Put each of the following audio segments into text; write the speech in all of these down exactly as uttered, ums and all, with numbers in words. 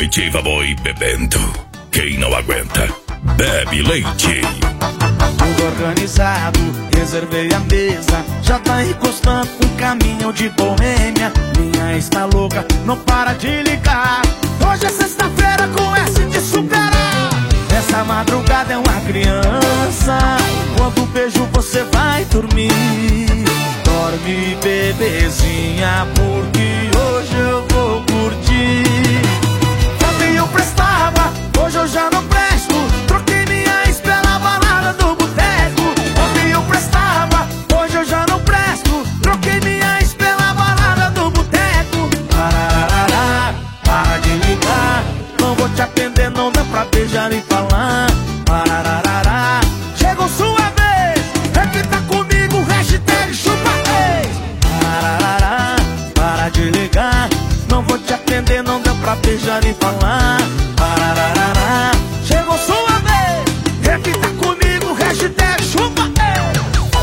comitiva boi bebendo. Quem não aguenta, bebe leite. Tudo organizado, reservei a mesa. Já tá encostando um caminhão de boêmia. Minha ex tá louca, não para de ligar. Hoje é sexta-feira com S de superar. Essa madrugada é uma criança. Quando beijo você vai dormir. Dorme, bebezinha, porque hoje eu vou curtir. Ontem eu prestava, hoje eu já não presto. Troquei minha ex pela balada do boteco. Ontem eu prestava, hoje eu já não presto. Troquei minha ex pela balada do boteco. Pararará, para de ligar. Não vou te atender, não dá pra beijar e falar. Pararará, chegou sua vez. É que tá comigo, hashtag chupa ex. Pararará, para de ligar. Não vou te atender, não dá pra beijar e falar. Pararará, chegou sua vez. É que tá comigo, hashtag chupa ex.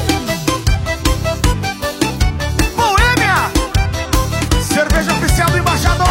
Boêmia, cerveja oficial do embaixador.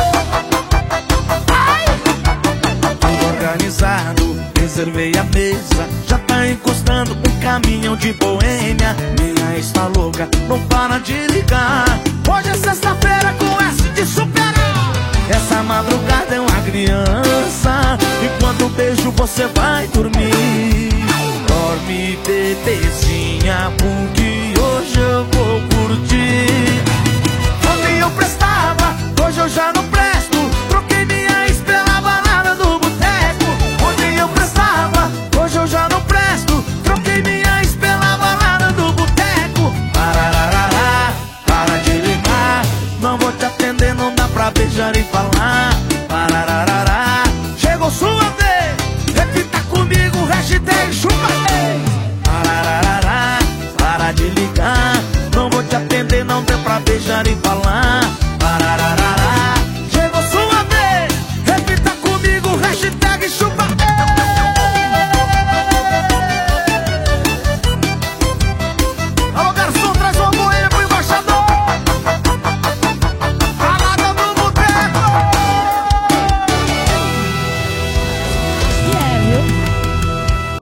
Tudo organizado, reservei a mesa. Já tá encostando um caminhão de boêmia. Minha ex tá louca, não para de ligar. Hoje é sexta-feira com S de superar. Essa madrugada é uma criança. E quando beijo você vai dormir. Dorme, bebezinha, porque hoje eu vou curtir. Ontem eu prestava, hoje eu já não presto. Troquei minha ex pela balada do boteco. Ontem eu prestava, hoje eu já não presto. Troquei minha ex pela balada do boteco. Pararará, para de ligar. Não vou te atender, não dá pra beijar e falar. Pararará, chegou sua vez. Repita comigo, hashtag chupa ex. Pararará, para de ligar. Não vou te atender, não dá pra beijar e falar.